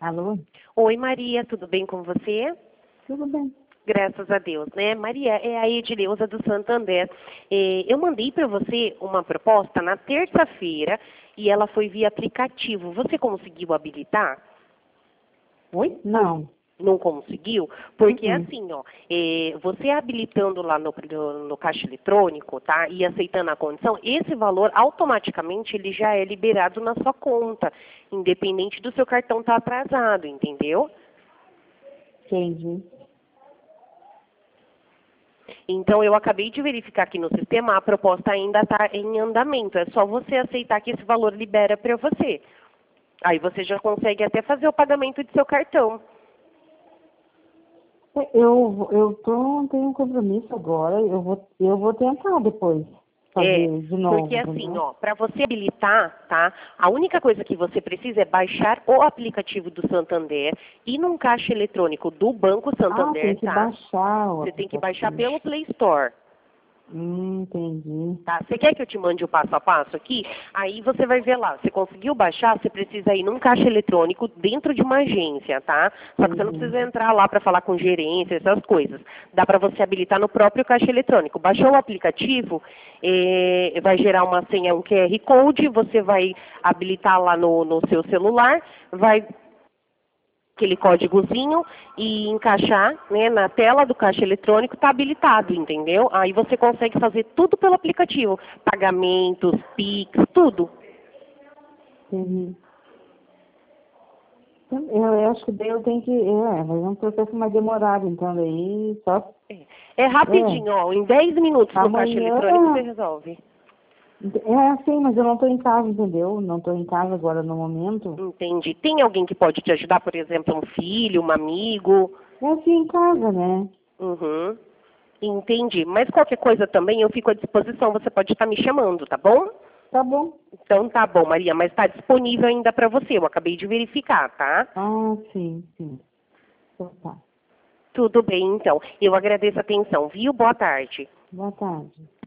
Alô? Oi, Maria, tudo bem com você? Tudo bem. Graças a Deus, né? Maria, é a Edileuza do Santander. Eu mandei para você uma proposta na terça-feira e ela foi via aplicativo. Você conseguiu habilitar? Oi? Não. Não conseguiu? Porque Uhum. assim, ó, você habilitando lá no caixa eletrônico, tá? E aceitando a condição, esse valor automaticamente ele já é liberado na sua conta, independente do seu cartão estar atrasado, entendeu? Entendi. Então, eu acabei de verificar aqui no sistema, a proposta ainda está em andamento. É só você aceitar que esse valor libera para você. Aí você já consegue até fazer o pagamento de seu cartão. Tenho um compromisso agora, eu vou tentar depois fazer de Porque novo, assim, entendeu? ó, para você habilitar, tá? A única coisa que você precisa é baixar o aplicativo do Santander e num caixa eletrônico do Banco Ah, tem Santander, que tá? baixar o Você tem que baixar aplicativo. pelo Play Store. Entendi. Tá? Você quer que eu te mande o passo a passo aqui? Aí você vai ver lá. Você conseguiu baixar, você precisa ir num caixa eletrônico dentro de uma agência, tá? Só que você não Uhum. precisa entrar lá para falar com gerência, essas coisas. Dá para você habilitar no próprio caixa eletrônico. Baixou o aplicativo, vai gerar uma senha, um QR Code, você vai habilitar lá no seu celular, vai aquele códigozinho e encaixar, né, na tela do caixa eletrônico, está habilitado, entendeu? Aí você consegue fazer tudo pelo aplicativo, pagamentos, Pix, tudo. Entendi. Eu acho que daí eu tenho que. Mas é um processo mais demorado, então daí só. É É. rapidinho, ó, em 10 minutos no caixa eletrônico você Amanhã. resolve. É assim, mas eu não estou em casa, entendeu? Não estou em casa agora no momento. Entendi. Tem alguém que pode te ajudar, por exemplo, um filho, um amigo? É assim em casa, né? Uhum. Entendi. Mas qualquer coisa também eu fico à disposição, você pode estar me chamando, tá bom? Tá bom. Então tá bom, Maria, mas está disponível ainda para você, eu acabei de verificar, tá? Ah, sim, sim. Então tá. Tudo bem, então. Eu agradeço a atenção, viu? Boa tarde. Boa tarde.